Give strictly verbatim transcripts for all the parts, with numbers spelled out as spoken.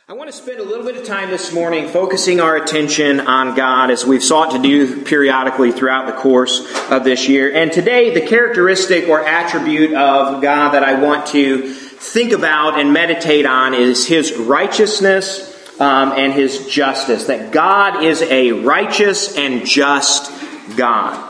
I want to spend a little bit of time this morning focusing our attention on God as we've sought to do periodically throughout the course of this year. And today, the characteristic or attribute of God that I want to think about and meditate on is His righteousness um, and His justice. That God is a righteous and just God.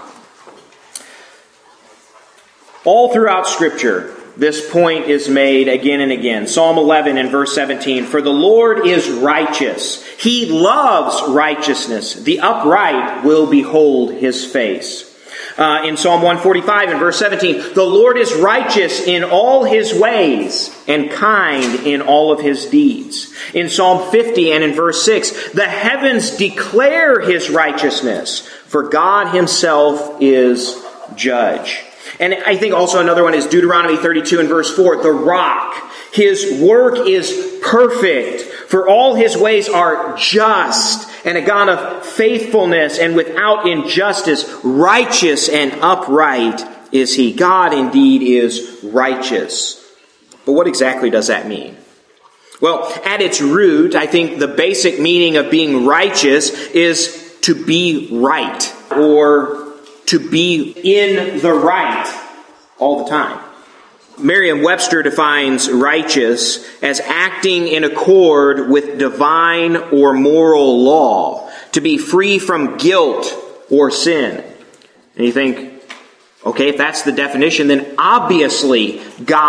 All throughout Scripture, this point is made again and again. Psalm eleven and verse seventeen. For the Lord is righteous. He loves righteousness. The upright will behold His face. Uh, in Psalm one forty-five and verse seventeen. The Lord is righteous in all His ways and kind in all of His deeds. In Psalm fifty and in verse six. The heavens declare His righteousness. For God Himself is judge. And I think also another one is Deuteronomy thirty-two and verse four. The rock. His work is perfect. For all His ways are just. And a God of faithfulness and without injustice. Righteous and upright is He. God indeed is righteous. But what exactly does that mean? Well, at its root, I think the basic meaning of being righteous is to be right. Or to be in the right all the time. Merriam-Webster defines righteous as acting in accord with divine or moral law, to be free from guilt or sin. And you think, okay, if that's the definition, then obviously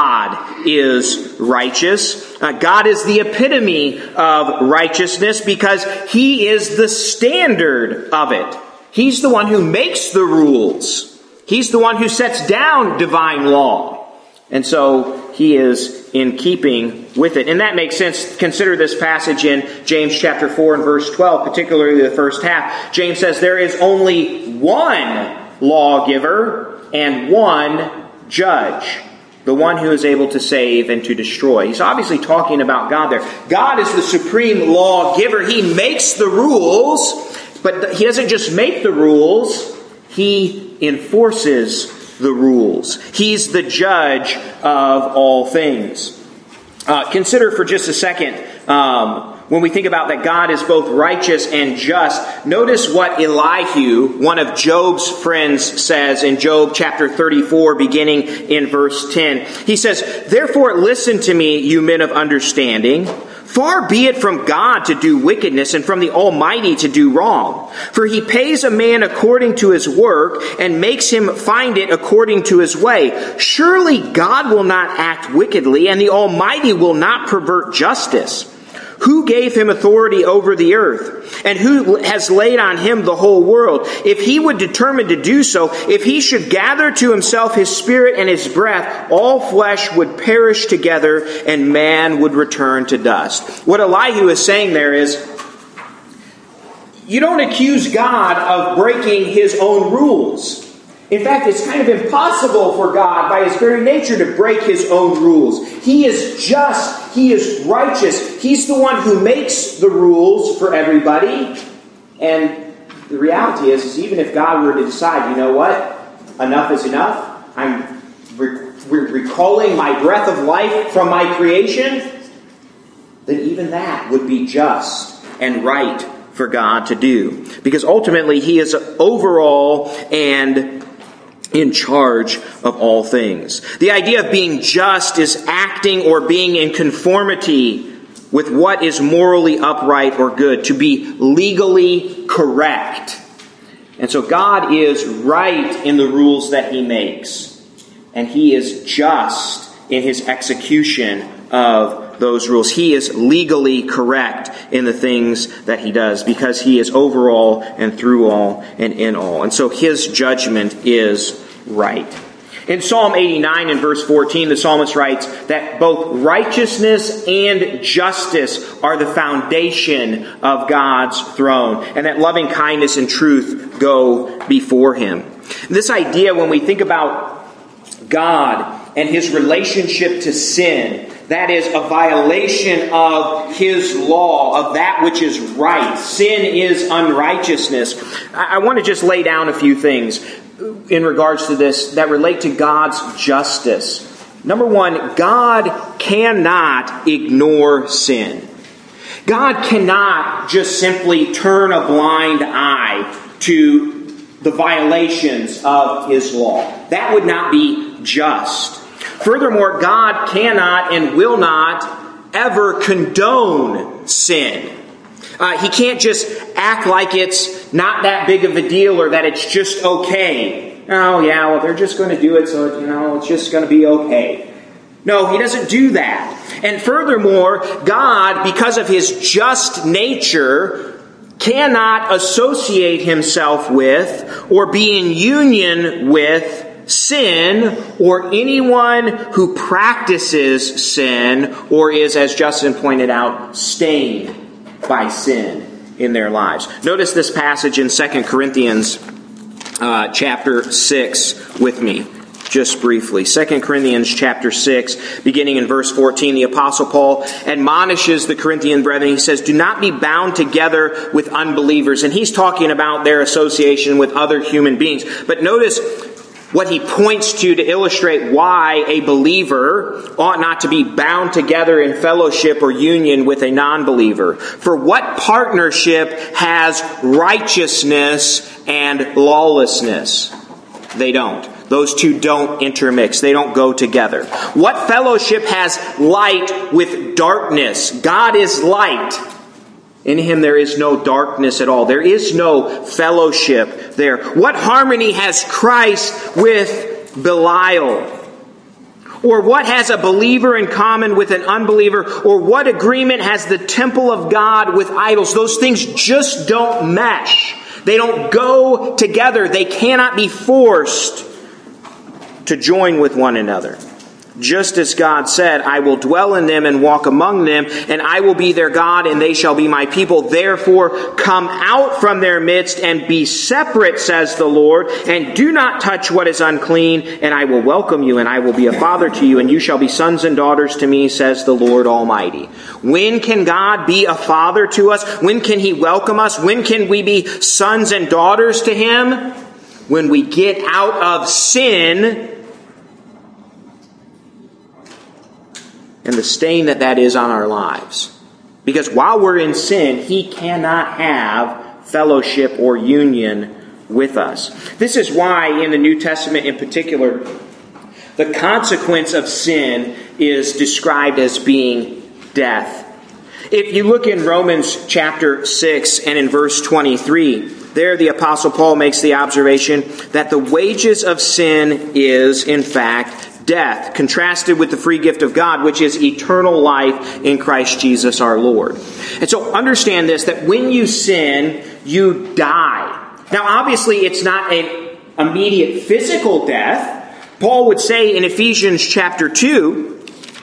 God is righteous. Uh, God is the epitome of righteousness because He is the standard of it. He's the one who makes the rules. He's the one who sets down divine law. And so He is in keeping with it. And that makes sense. Consider this passage in James chapter four and verse twelve, particularly the first half. James says there is only one lawgiver and one judge. The one who is able to save and to destroy. He's obviously talking about God there. God is the supreme lawgiver. He makes the rules. But He doesn't just make the rules, He enforces the rules. He's the judge of all things. Uh, consider for just a second, um, when we think about that God is both righteous and just, notice what Elihu, one of Job's friends, says in Job chapter thirty-four, beginning in verse ten. He says, "Therefore listen to me, you men of understanding. Far be it from God to do wickedness, and from the Almighty to do wrong. For He pays a man according to his work, and makes him find it according to his way. Surely God will not act wickedly, and the Almighty will not pervert justice. Who gave Him authority over the earth? And who has laid on Him the whole world? If He would determine to do so, if He should gather to Himself His spirit and His breath, all flesh would perish together, and man would return to dust." What Elihu is saying there is, you don't accuse God of breaking His own rules. In fact, it's kind of impossible for God, by His very nature, to break His own rules. He is just. He is righteous. He's the one who makes the rules for everybody. And the reality is, is even if God were to decide, you know what? Enough is enough. I'm re- re- recalling my breath of life from my creation. Then even that would be just and right for God to do. Because ultimately, He is overall and in charge of all things. The idea of being just is acting or being in conformity with what is morally upright or good, to be legally correct. And so God is right in the rules that He makes, and He is just in His execution of those rules. He is legally correct in the things that He does, because He is over all and through all and in all. And so His judgment is right. In Psalm eighty-nine and verse fourteen, the psalmist writes that both righteousness and justice are the foundation of God's throne, and that loving kindness and truth go before Him. This idea, when we think about God and His relationship to sin, that is a violation of His law, of that which is right. Sin is unrighteousness. I want to just lay down a few things in regards to this that relate to God's justice. Number one, God cannot ignore sin. God cannot just simply turn a blind eye to the violations of His law. That would not be just. Furthermore, God cannot and will not ever condone sin. Uh, he can't just act like it's not that big of a deal or that it's just okay. Oh, yeah, well, they're just going to do it, so, you know, it's just going to be okay. No, He doesn't do that. And furthermore, God, because of His just nature, cannot associate Himself with or be in union with sin or anyone who practices sin or is, as Justin pointed out, stained by sin in their lives. Notice this passage in Second Corinthians uh, chapter six with me. Just briefly, Second Corinthians chapter six, beginning in verse fourteen, the Apostle Paul admonishes the Corinthian brethren. He says, do not be bound together with unbelievers. And he's talking about their association with other human beings. But notice what he points to to illustrate why a believer ought not to be bound together in fellowship or union with a non-believer. For what partnership has righteousness and lawlessness? They don't. Those two don't intermix. They don't go together. What fellowship has light with darkness? God is light. In Him there is no darkness at all. There is no fellowship there. What harmony has Christ with Belial? Or what has a believer in common with an unbeliever? Or what agreement has the temple of God with idols? Those things just don't mesh. They don't go together. They cannot be forced to join with one another. Just as God said, I will dwell in them and walk among them, and I will be their God, and they shall be my people. Therefore, come out from their midst and be separate, says the Lord, and do not touch what is unclean, and I will welcome you, and I will be a father to you, and you shall be sons and daughters to me, says the Lord Almighty. When can God be a father to us? When can He welcome us? When can we be sons and daughters to Him? When we get out of sin and the stain that that is on our lives. Because while we're in sin, He cannot have fellowship or union with us. This is why in the New Testament in particular, the consequence of sin is described as being death. If you look in Romans chapter six and in verse twenty-three, there the Apostle Paul makes the observation that the wages of sin is, in fact, death, contrasted with the free gift of God, which is eternal life in Christ Jesus our Lord. And so understand this, that when you sin, you die. Now obviously it's not an immediate physical death. Paul would say in Ephesians chapter two,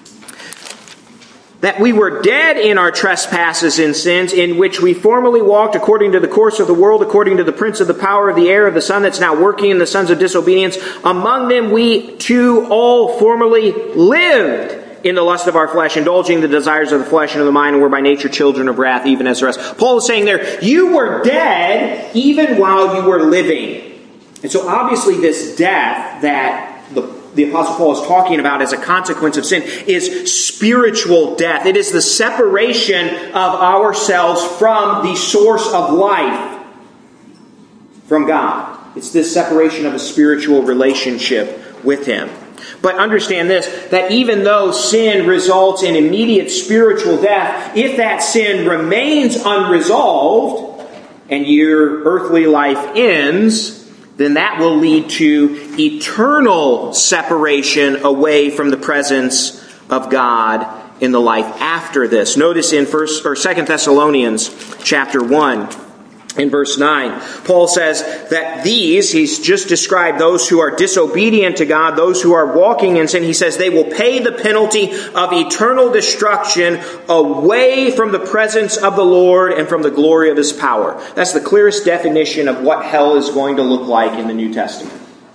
that we were dead in our trespasses and sins, in which we formerly walked according to the course of the world, according to the prince of the power of the air, of the son that's now working in the sons of disobedience. Among them we too all formerly lived in the lust of our flesh, indulging the desires of the flesh and of the mind, and were by nature children of wrath, even as the rest. Paul is saying there, you were dead even while you were living. And so obviously this death that the the Apostle Paul is talking about as a consequence of sin is spiritual death. It is the separation of ourselves from the source of life, from God. It's this separation of a spiritual relationship with Him. But understand this, that even though sin results in immediate spiritual death, if that sin remains unresolved and your earthly life ends, then that will lead to eternal separation away from the presence of God in the life after this. Notice in First or Second Thessalonians chapter one, in verse nine, Paul says that these, he's just described those who are disobedient to God, those who are walking in sin. He says they will pay the penalty of eternal destruction away from the presence of the Lord and from the glory of His power. That's the clearest definition of what hell is going to look like in the New Testament.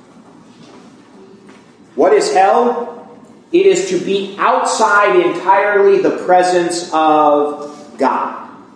What is hell? It is to be outside entirely the presence of God.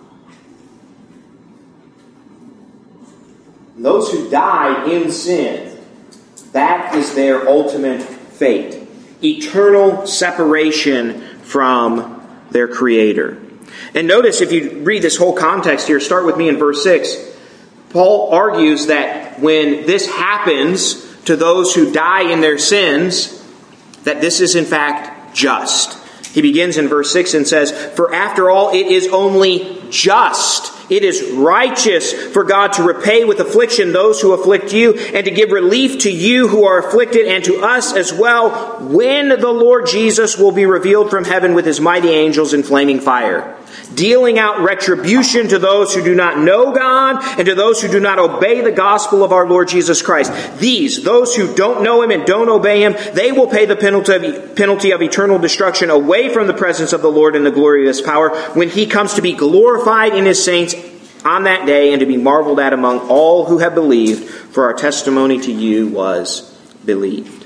Those who die in sin, that is their ultimate fate. Eternal separation from their Creator. And notice, if you read this whole context here, start with me in verse six. Paul argues that when this happens to those who die in their sins, that this is in fact just. He begins in verse six and says, "For after all, it is only just. It is righteous for God to repay with affliction those who afflict you, and to give relief to you who are afflicted, and to us as well, when the Lord Jesus will be revealed from heaven with his mighty angels in flaming fire, dealing out retribution to those who do not know God, and to those who do not obey the gospel of our Lord Jesus Christ. These, those who don't know him and don't obey him, they will pay the penalty of, penalty of eternal destruction away from the presence of the Lord and the glory of his power, when he comes to be glorified in his saints on that day, and to be marveled at among all who have believed, for our testimony to you was believed."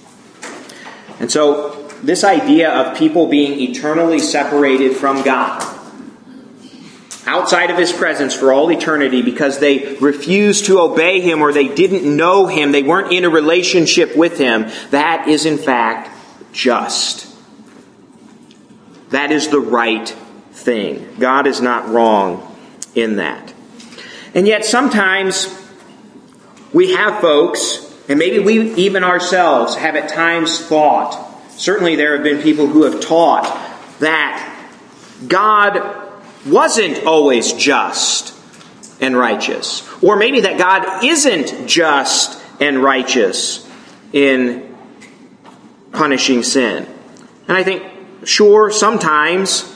And so, this idea of people being eternally separated from God, outside of his presence for all eternity, because they refused to obey him or they didn't know him, they weren't in a relationship with him, that is in fact just. That is the right thing. God is not wrong in that. And yet sometimes we have folks, and maybe we even ourselves have at times thought, certainly there have been people who have taught that God wasn't always just and righteous. Or maybe that God isn't just and righteous in punishing sin. And I think, sure, sometimes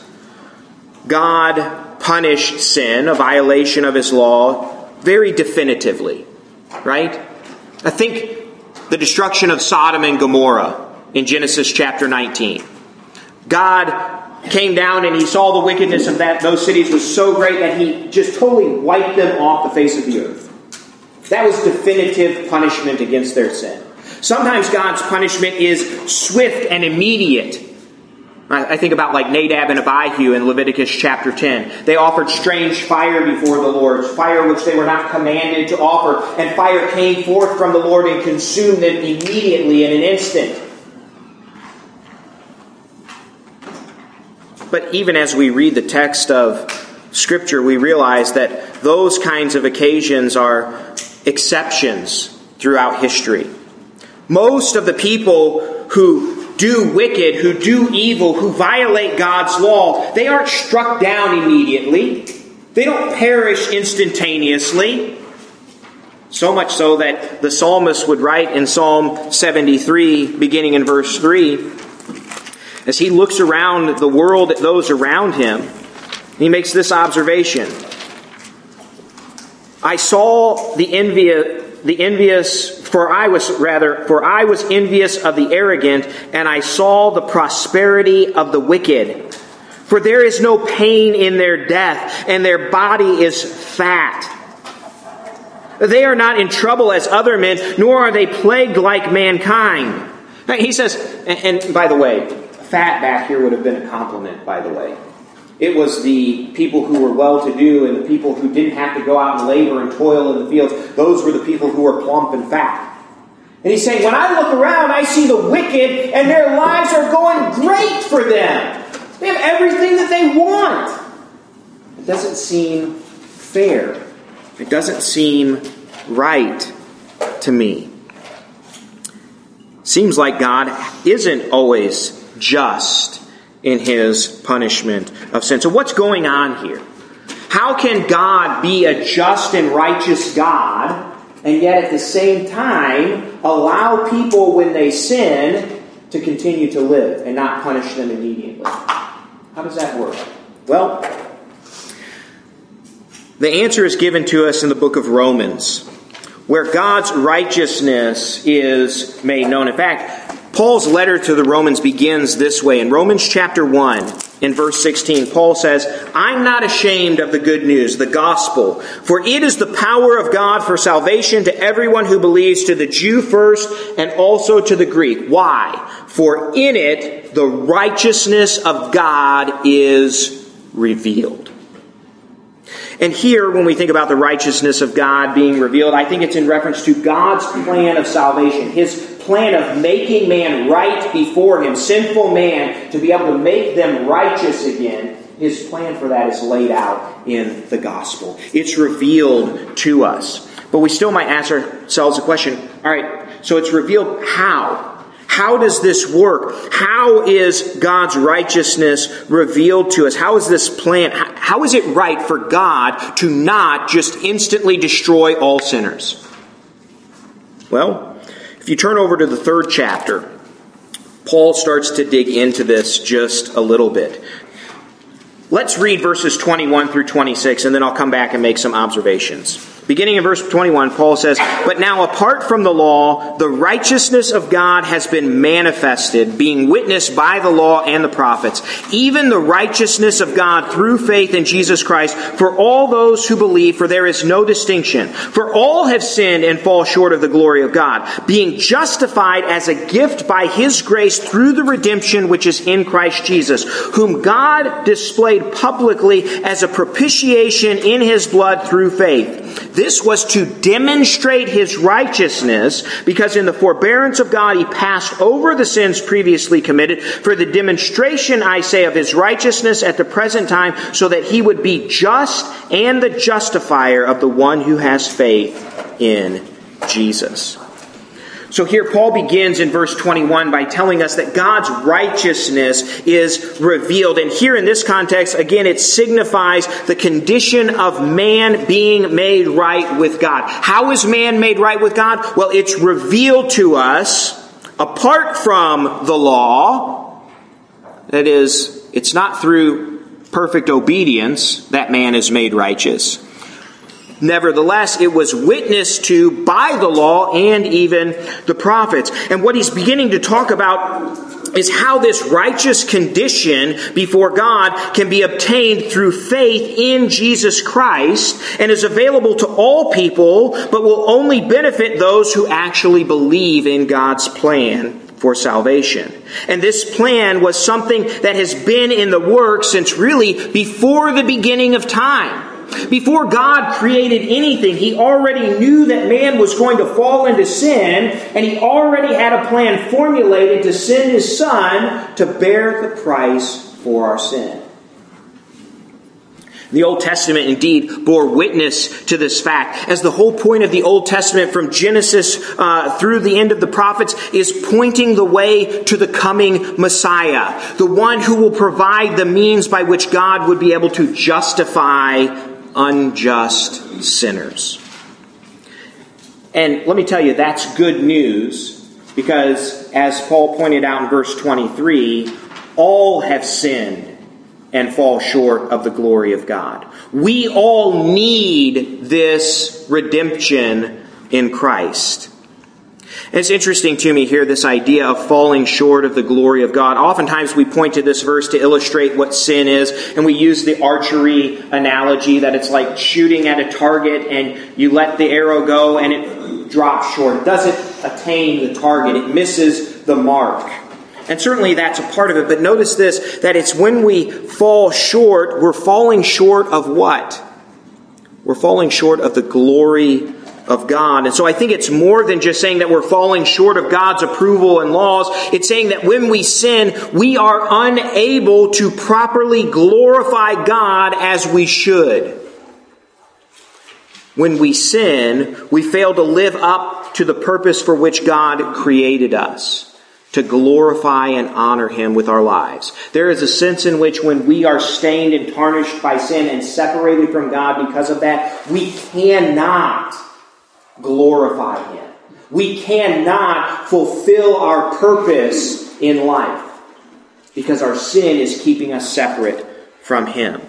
God punished sin, a violation of his law, very definitively. Right? I think the destruction of Sodom and Gomorrah in Genesis chapter nineteen. God came down and he saw the wickedness of that those cities was so great that he just totally wiped them off the face of the earth. That was definitive punishment against their sin. Sometimes God's punishment is swift and immediate. I think about like Nadab and Abihu in Leviticus chapter ten. They offered strange fire before the Lord, fire which they were not commanded to offer, and fire came forth from the Lord and consumed them immediately in an instant. But even as we read the text of Scripture, we realize that those kinds of occasions are exceptions throughout history. Most of the people who do wicked, who do evil, who violate God's law, they aren't struck down immediately. They don't perish instantaneously. So much so that the psalmist would write in Psalm seventy-three, beginning in verse three, as he looks around the world at those around him, he makes this observation. I saw the envious, the envious, for I was rather, for I was envious of the arrogant, and I saw the prosperity of the wicked. For there is no pain in their death, and their body is fat. They are not in trouble as other men, nor are they plagued like mankind. He says, and, and by the way, fat back here would have been a compliment, by the way. It was the people who were well-to-do and the people who didn't have to go out and labor and toil in the fields. Those were the people who were plump and fat. And he's saying, when I look around, I see the wicked and their lives are going great for them. They have everything that they want. It doesn't seem fair. It doesn't seem right to me. Seems like God isn't always just in his punishment of sin. So what's going on here? How can God be a just and righteous God and yet at the same time allow people when they sin to continue to live and not punish them immediately? How does that work? Well, the answer is given to us in the book of Romans, where God's righteousness is made known. In fact, Paul's letter to the Romans begins this way. In Romans chapter one, in verse sixteen, Paul says, I'm not ashamed of the good news, the gospel, for it is the power of God for salvation to everyone who believes, to the Jew first and also to the Greek. Why? For in it the righteousness of God is revealed. And here, when we think about the righteousness of God being revealed, I think it's in reference to God's plan of salvation, his plan of making man right before him, sinful man, to be able to make them righteous again. His plan for that is laid out in the gospel. It's revealed to us. But we still might ask ourselves a question, all right, so it's revealed how? How does this work? How is God's righteousness revealed to us? How is this plan? How is it right for God to not just instantly destroy all sinners? Well, if you turn over to the third chapter, Paul starts to dig into this just a little bit. Let's read verses twenty-one through twenty-six, and then I'll come back and make some observations. Beginning in verse twenty-one, Paul says, "But now apart from the law, the righteousness of God has been manifested, being witnessed by the law and the prophets, even the righteousness of God through faith in Jesus Christ for all those who believe, for there is no distinction. For all have sinned and fall short of the glory of God, being justified as a gift by His grace through the redemption which is in Christ Jesus, whom God displayed publicly as a propitiation in His blood through faith. This was to demonstrate His righteousness, because in the forbearance of God He passed over the sins previously committed, for the demonstration, I say, of His righteousness at the present time, so that He would be just and the justifier of the one who has faith in Jesus." So here Paul begins in verse twenty-one by telling us that God's righteousness is revealed. And here in this context, again, it signifies the condition of man being made right with God. How is man made right with God? Well, it's revealed to us apart from the law. That is, it's not through perfect obedience that man is made righteous. Nevertheless, it was witnessed to by the law and even the prophets. And what he's beginning to talk about is how this righteous condition before God can be obtained through faith in Jesus Christ, and is available to all people, but will only benefit those who actually believe in God's plan for salvation. And this plan was something that has been in the works since really before the beginning of time. Before God created anything, He already knew that man was going to fall into sin, and He already had a plan formulated to send His Son to bear the price for our sin. The Old Testament indeed bore witness to this fact, as the whole point of the Old Testament from Genesis uh, through the end of the prophets is pointing the way to the coming Messiah, the one who will provide the means by which God would be able to justify unjust sinners. And let me tell you, that's good news, because as Paul pointed out in verse twenty-three, all have sinned and fall short of the glory of God. We all need this redemption in Christ. And it's interesting to me here, this idea of falling short of the glory of God. Oftentimes we point to this verse to illustrate what sin is, and we use the archery analogy that it's like shooting at a target and you let the arrow go and it drops short. It doesn't attain the target. It misses the mark. And certainly that's a part of it. But notice this, that it's when we fall short, we're falling short of what? We're falling short of the glory of God. And so I think it's more than just saying that we're falling short of God's approval and laws. It's saying that when we sin, we are unable to properly glorify God as we should. When we sin, we fail to live up to the purpose for which God created us, to glorify and honor Him with our lives. There is a sense in which when we are stained and tarnished by sin and separated from God because of that, we cannot glorify Him. We cannot fulfill our purpose in life because our sin is keeping us separate from Him.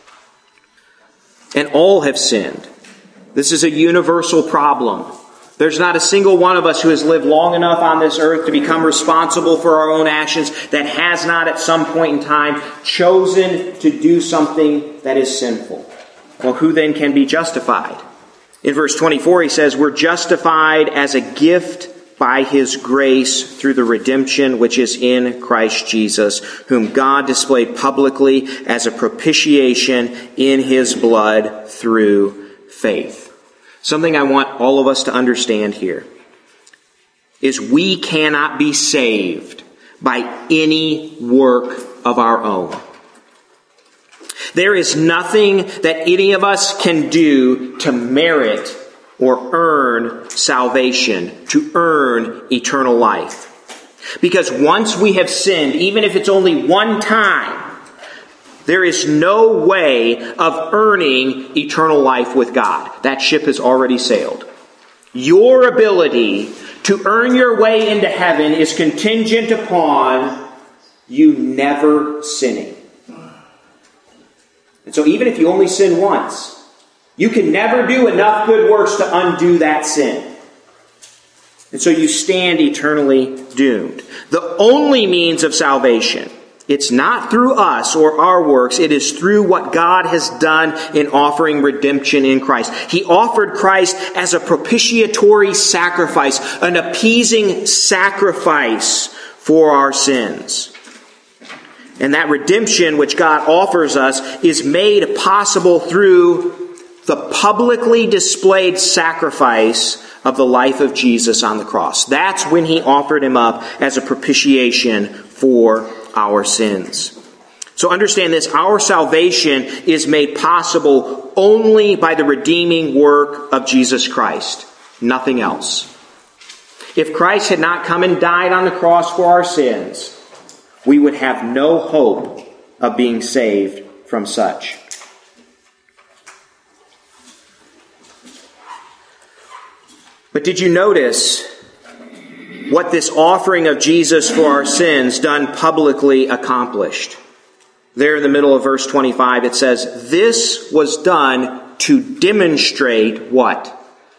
And all have sinned. This is a universal problem. There's not a single one of us who has lived long enough on this earth to become responsible for our own actions that has not at some point in time chosen to do something that is sinful. Well, who then can be justified? In verse twenty-four, he says, we're justified as a gift by His grace through the redemption which is in Christ Jesus, whom God displayed publicly as a propitiation in His blood through faith. Something I want all of us to understand here is we cannot be saved by any work of our own. There is nothing that any of us can do to merit or earn salvation, to earn eternal life. Because once we have sinned, even if it's only one time, there is no way of earning eternal life with God. That ship has already sailed. Your ability to earn your way into heaven is contingent upon you never sinning. And so even if you only sin once, you can never do enough good works to undo that sin. And so you stand eternally doomed. The only means of salvation, it's not through us or our works. It is through what God has done in offering redemption in Christ. He offered Christ as a propitiatory sacrifice, an appeasing sacrifice for our sins. And that redemption which God offers us is made possible through the publicly displayed sacrifice of the life of Jesus on the cross. That's when he offered him up as a propitiation for our sins. So understand this, our salvation is made possible only by the redeeming work of Jesus Christ, nothing else. If Christ had not come and died on the cross for our sins, we would have no hope of being saved from such. But did you notice what this offering of Jesus for our sins done publicly accomplished? There in the middle of verse twenty-five it says, this was done to demonstrate what?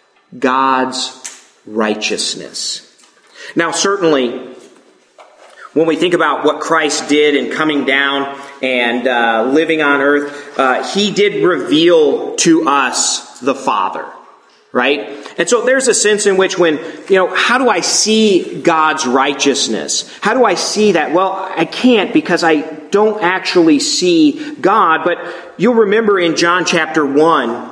God's righteousness. Now certainly, when we think about what Christ did in coming down and uh, living on earth, uh, he did reveal to us the Father. Right? And so there's a sense in which when, you know, how do I see God's righteousness? How do I see that? Well, I can't because I don't actually see God. But you'll remember in John chapter one,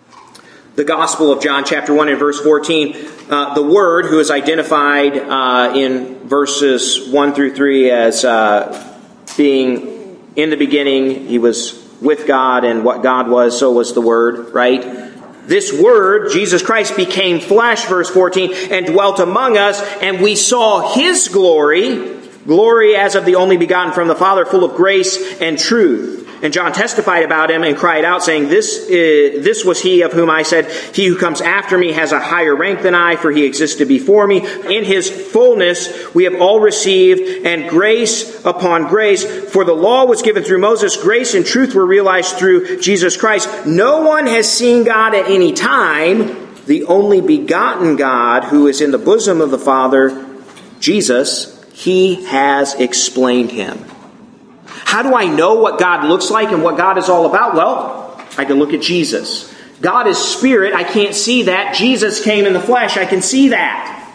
the Gospel of John chapter one and verse fourteen, uh, the Word, who is identified uh, in verses one through three as uh, being in the beginning, he was with God, and what God was, so was the Word, right? This Word, Jesus Christ, became flesh, verse fourteen, and dwelt among us, and we saw His glory, glory as of the only begotten from the Father, full of grace and truth. And John testified about him and cried out, saying, This is, this was he of whom I said, He who comes after me has a higher rank than I, for he existed before me. In his fullness we have all received, and grace upon grace. For the law was given through Moses, grace and truth were realized through Jesus Christ. No one has seen God at any time. The only begotten God, who is in the bosom of the Father, Jesus, He has explained Him. How do I know what God looks like and what God is all about? Well, I can look at Jesus. God is spirit. I can't see that. Jesus came in the flesh. I can see that.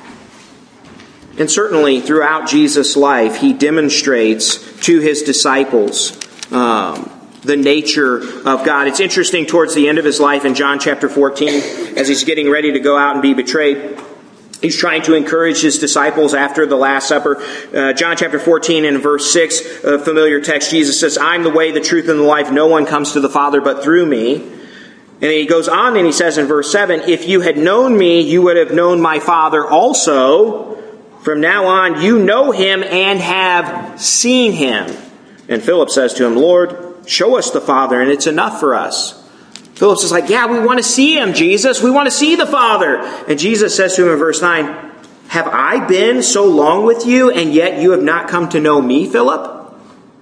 And certainly throughout Jesus' life, He demonstrates to His disciples um, the nature of God. It's interesting, towards the end of His life in John chapter fourteen, as He's getting ready to go out and be betrayed, He's trying to encourage His disciples after the Last Supper. Uh, John chapter fourteen and verse six, a familiar text, Jesus says, I'm the way, the truth, and the life. No one comes to the Father but through me. And he goes on and he says in verse seven, if you had known me, you would have known my Father also. From now on, you know Him and have seen Him. And Philip says to Him, Lord, show us the Father, and it's enough for us. Philip is like, yeah, we want to see Him, Jesus. We want to see the Father. And Jesus says to him in verse nine, have I been so long with you, and yet you have not come to know me, Philip?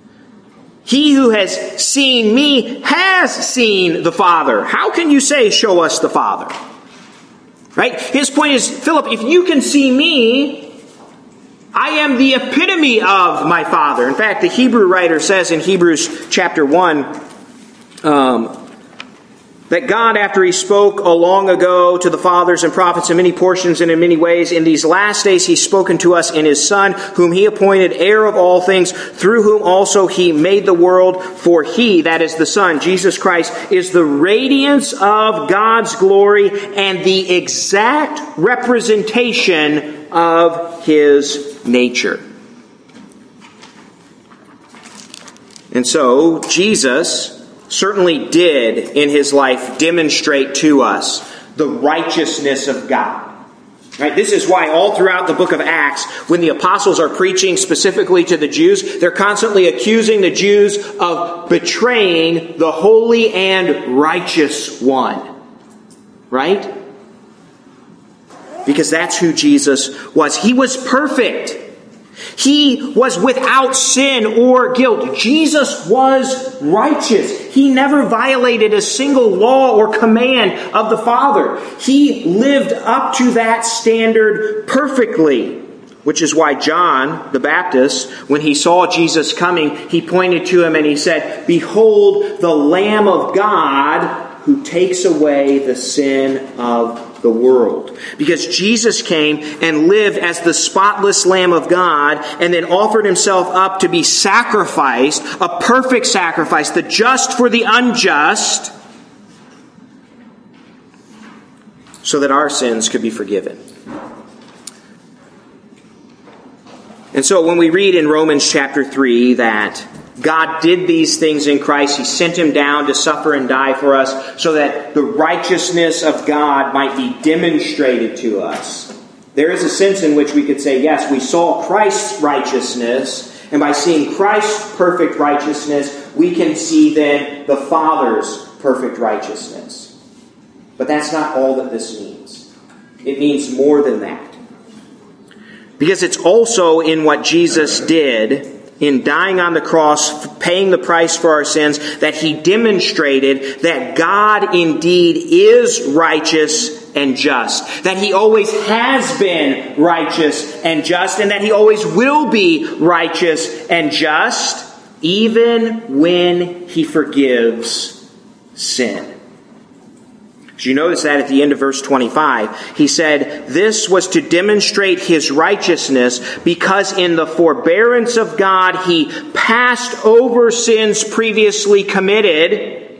He who has seen me has seen the Father. How can you say, show us the Father? Right? His point is, Philip, if you can see me, I am the epitome of my Father. In fact, the Hebrew writer says in Hebrews chapter one, um, that God, after He spoke a long ago to the fathers and prophets in many portions and in many ways, in these last days He's spoken to us in His Son, whom He appointed heir of all things, through whom also He made the world. For He, that is the Son, Jesus Christ, is the radiance of God's glory and the exact representation of His nature. And so, Jesus certainly did in his life demonstrate to us the righteousness of God. Right? This is why all throughout the book of Acts, when the apostles are preaching specifically to the Jews, they're constantly accusing the Jews of betraying the holy and righteous one. Right? Because that's who Jesus was. He was perfect. He was without sin or guilt. Jesus was righteous. He never violated a single law or command of the Father. He lived up to that standard perfectly. Which is why John the Baptist, when he saw Jesus coming, he pointed to him and he said, "Behold the Lamb of God who takes away the sin of the world." Because Jesus came and lived as the spotless Lamb of God and then offered himself up to be sacrificed, a perfect sacrifice, the just for the unjust, so that our sins could be forgiven. And so when we read in Romans chapter three that God did these things in Christ, He sent Him down to suffer and die for us so that the righteousness of God might be demonstrated to us. There is a sense in which we could say, yes, we saw Christ's righteousness, and by seeing Christ's perfect righteousness, we can see then the Father's perfect righteousness. But that's not all that this means. It means more than that. Because it's also in what Jesus did in dying on the cross, paying the price for our sins, that He demonstrated that God indeed is righteous and just. That He always has been righteous and just, and that He always will be righteous and just, even when He forgives sin. You notice that at the end of verse twenty-five, he said, "This was to demonstrate His righteousness, because in the forbearance of God He passed over sins previously committed,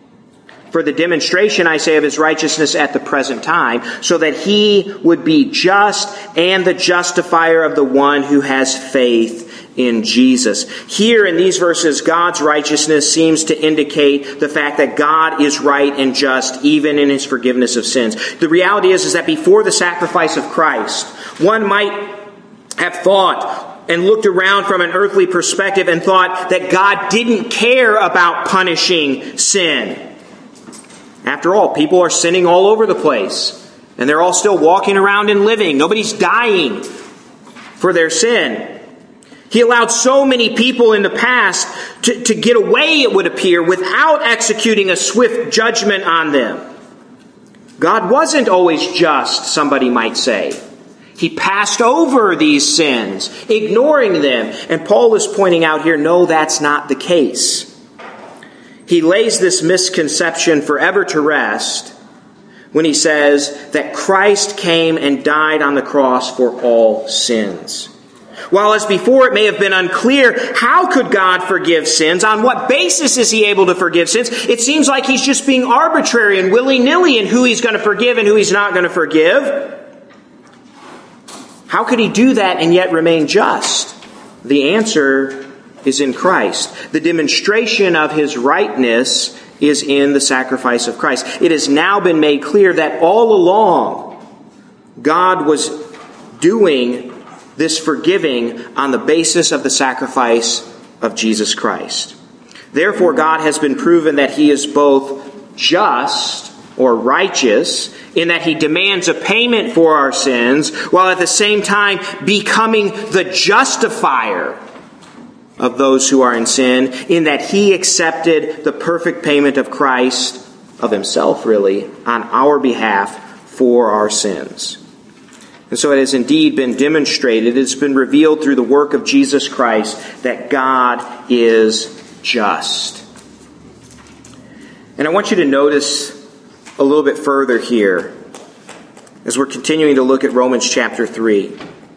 for the demonstration, I say, of His righteousness at the present time, so that He would be just and the justifier of the one who has faith in Jesus." Here in these verses, God's righteousness seems to indicate the fact that God is right and just even in His forgiveness of sins. The reality is, is that before the sacrifice of Christ, one might have thought and looked around from an earthly perspective and thought that God didn't care about punishing sin. After all, people are sinning all over the place, and they're all still walking around and living. Nobody's dying for their sin. He allowed so many people in the past to, to get away, it would appear, without executing a swift judgment on them. God wasn't always just, somebody might say. He passed over these sins, ignoring them. And Paul is pointing out here, no, that's not the case. He lays this misconception forever to rest when he says that Christ came and died on the cross for all sins. While as before it may have been unclear, how could God forgive sins? On what basis is He able to forgive sins? It seems like He's just being arbitrary and willy-nilly in who He's going to forgive and who He's not going to forgive. How could He do that and yet remain just? The answer is in Christ. The demonstration of His rightness is in the sacrifice of Christ. It has now been made clear that all along God was doing this forgiving on the basis of the sacrifice of Jesus Christ. Therefore, God has been proven that He is both just or righteous in that He demands a payment for our sins, while at the same time becoming the justifier of those who are in sin, in that He accepted the perfect payment of Christ, of Himself really, on our behalf for our sins. And so it has indeed been demonstrated, it's been revealed through the work of Jesus Christ that God is just. And I want you to notice a little bit further here, as we're continuing to look at Romans chapter three,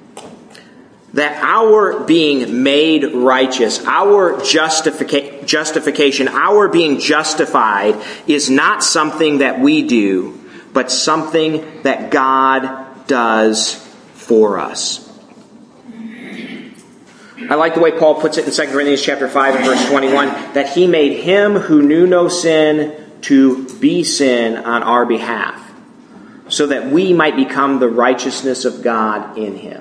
that our being made righteous, our justifica- justification, our being justified is not something that we do, but something that God does for us. I like the way Paul puts it in Second Corinthians chapter five and verse twenty-one, that he made him who knew no sin to be sin on our behalf, so that we might become the righteousness of God in him.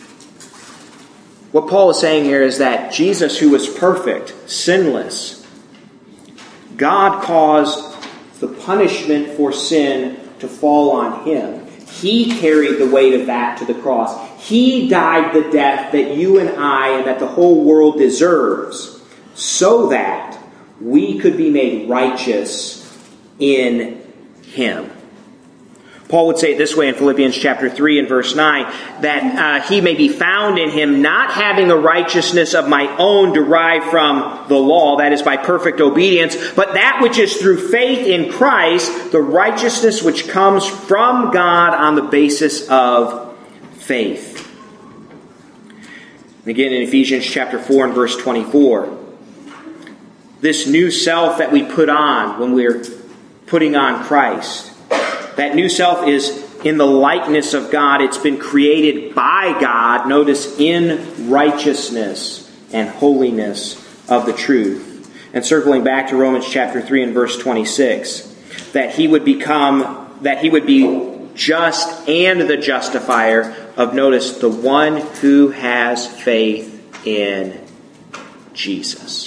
What Paul is saying here is that Jesus, who was perfect, sinless, God caused the punishment for sin to fall on him. He carried the weight of that to the cross. He died the death that you and I and that the whole world deserves, so that we could be made righteous in him. Paul would say it this way in Philippians chapter three and verse nine, that uh, he may be found in him, not having a righteousness of my own derived from the law, that is by perfect obedience, but that which is through faith in Christ, the righteousness which comes from God on the basis of faith. Again in Ephesians chapter four and verse twenty-four, this new self that we put on when we're putting on Christ, that new self is in the likeness of God. It's been created by God, notice, in righteousness and holiness of the truth. And circling back to Romans chapter three and verse twenty-six, that he would become, that he would be just and the justifier of, notice, the one who has faith in Jesus.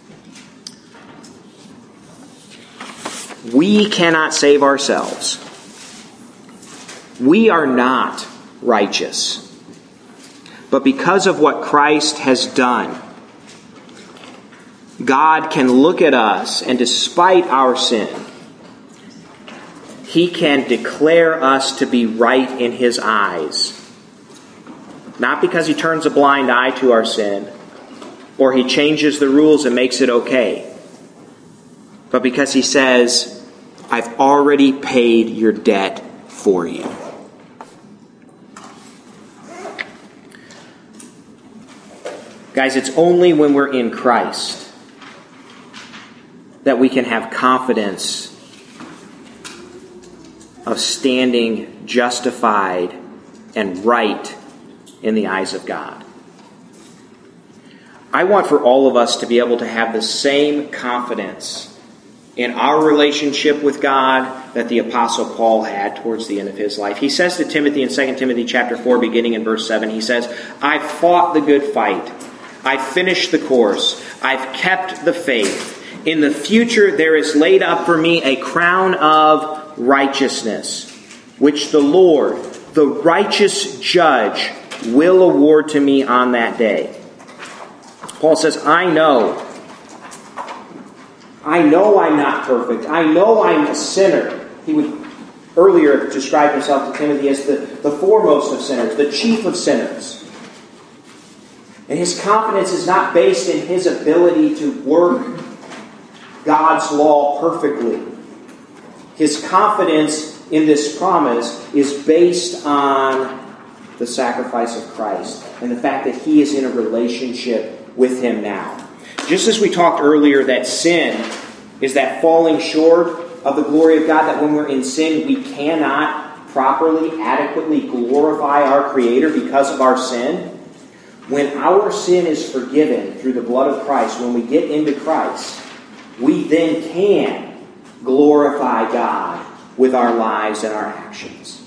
We cannot save ourselves. We are not righteous. But because of what Christ has done, God can look at us, and despite our sin, he can declare us to be right in his eyes. Not because he turns a blind eye to our sin, or he changes the rules and makes it okay, but because he says, I've already paid your debt for you. Guys, it's only when we're in Christ that we can have confidence of standing justified and right in the eyes of God. I want for all of us to be able to have the same confidence in our relationship with God that the Apostle Paul had towards the end of his life. He says to Timothy in Second Timothy chapter four, beginning in verse seven, he says, I've fought the good fight. I've finished the course. I've kept the faith. In the future there is laid up for me a crown of righteousness, which the Lord, the righteous judge, will award to me on that day. Paul says, I know. I know I'm not perfect. I know I'm a sinner. He would earlier describe himself to Timothy as the, the foremost of sinners, the chief of sinners. And his confidence is not based in his ability to work God's law perfectly. His confidence in this promise is based on the sacrifice of Christ and the fact that he is in a relationship with him now. Just as we talked earlier that sin is that falling short of the glory of God, that when we're in sin we cannot properly, adequately glorify our Creator because of our sin. When our sin is forgiven through the blood of Christ, when we get into Christ, we then can glorify God with our lives and our actions.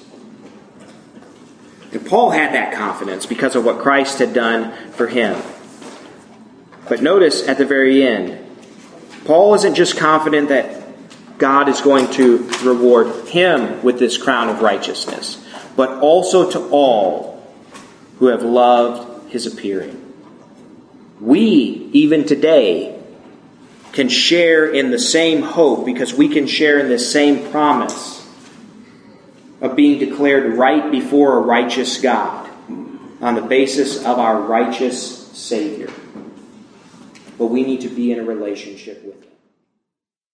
And Paul had that confidence because of what Christ had done for him. But notice at the very end, Paul isn't just confident that God is going to reward him with this crown of righteousness, but also to all who have loved his appearing. We, even today, can share in the same hope because we can share in the same promise of being declared right before a righteous God on the basis of our righteous Savior. But we need to be in a relationship with him.